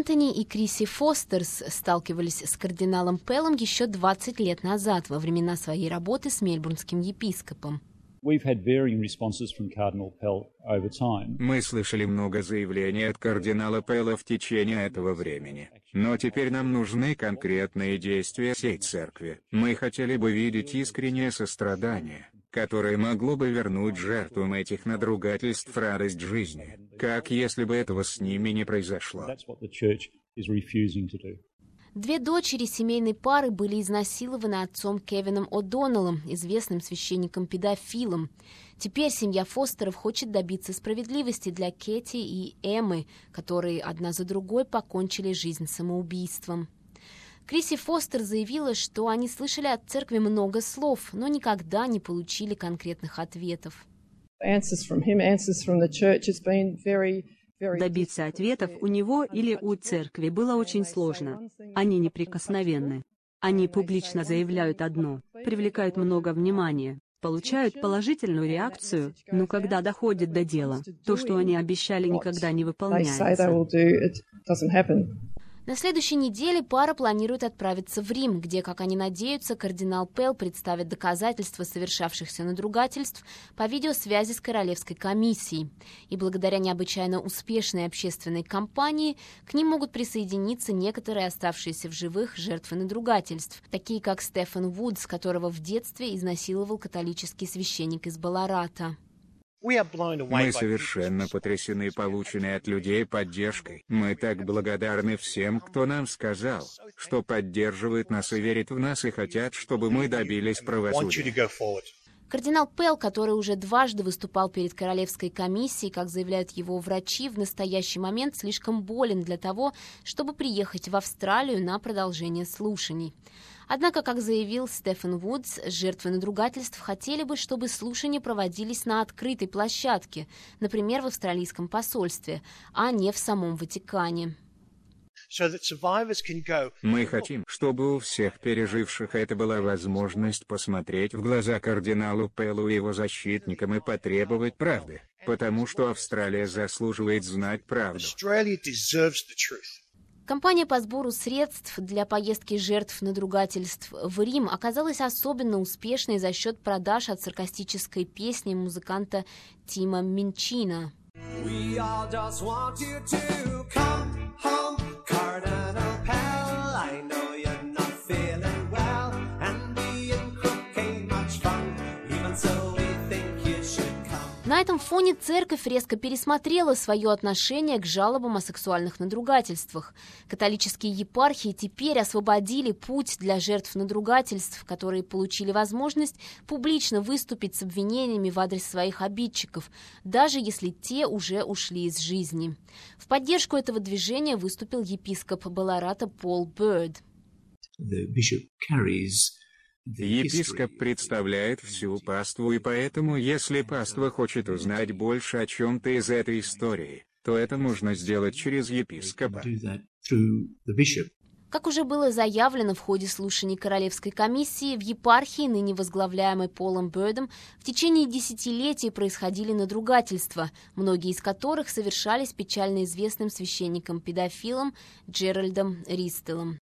Энтони и Криси Фостерс сталкивались с кардиналом Пеллом еще 20 лет назад, во времена своей работы с мельбурнским епископом. Мы слышали много заявлений от кардинала Пелла в течение этого времени. Но теперь нам нужны конкретные действия всей церкви. Мы хотели бы видеть искреннее сострадание, которое могло бы вернуть жертвам этих надругательств радость жизни, как если бы этого с ними не произошло. Две дочери семейной пары были изнасилованы отцом Кевином О'Доннеллом, известным священником-педофилом. Теперь семья Фостеров хочет добиться справедливости для Кэти и Эммы, которые одна за другой покончили жизнь самоубийством. Криси Фостер заявила, что они слышали от церкви много слов, но никогда не получили конкретных ответов. Добиться ответов у него или у церкви было очень сложно. Они неприкосновенны. Они публично заявляют одно, привлекают много внимания, получают положительную реакцию, но когда доходит до дела, то, что они обещали, никогда не выполняется. На следующей неделе пара планирует отправиться в Рим, где, как они надеются, кардинал Пелл представит доказательства совершавшихся надругательств по видеосвязи с Королевской комиссией. И благодаря необычайно успешной общественной кампании к ним могут присоединиться некоторые оставшиеся в живых жертвы надругательств, такие как Стефан Вудс, которого в детстве изнасиловал католический священник из Баларата. Мы совершенно потрясены полученной от людей поддержкой. Мы так благодарны всем, кто нам сказал, что поддерживает нас и верит в нас и хотят, чтобы мы добились правосудия. Кардинал Пелл, который уже дважды выступал перед Королевской комиссией, как заявляют его врачи, в настоящий момент слишком болен для того, чтобы приехать в Австралию на продолжение слушаний. Однако, как заявил Стефан Вудс, жертвы надругательств хотели бы, чтобы слушания проводились на открытой площадке, например, в австралийском посольстве, а не в самом Ватикане. Мы хотим, чтобы у всех переживших это была возможность посмотреть в глаза кардиналу Пеллу и его защитникам и потребовать правды, потому что Австралия заслуживает знать правду. Кампания по сбору средств для поездки жертв надругательств в Рим оказалась особенно успешной за счет продаж от саркастической песни музыканта Тима Минчина. На этом фоне церковь резко пересмотрела свое отношение к жалобам о сексуальных надругательствах. Католические епархии теперь освободили путь для жертв надругательств, которые получили возможность публично выступить с обвинениями в адрес своих обидчиков, даже если те уже ушли из жизни. В поддержку этого движения выступил епископ Баларата Пол Бёрд. Епископ представляет всю паству, и поэтому, если паства хочет узнать больше о чем-то из этой истории, то это можно сделать через епископа. Как уже было заявлено в ходе слушаний Королевской комиссии, в епархии, ныне возглавляемой Полом Бёрдом, в течение десятилетий происходили надругательства, многие из которых совершались печально известным священником-педофилом Джеральдом Ристелом.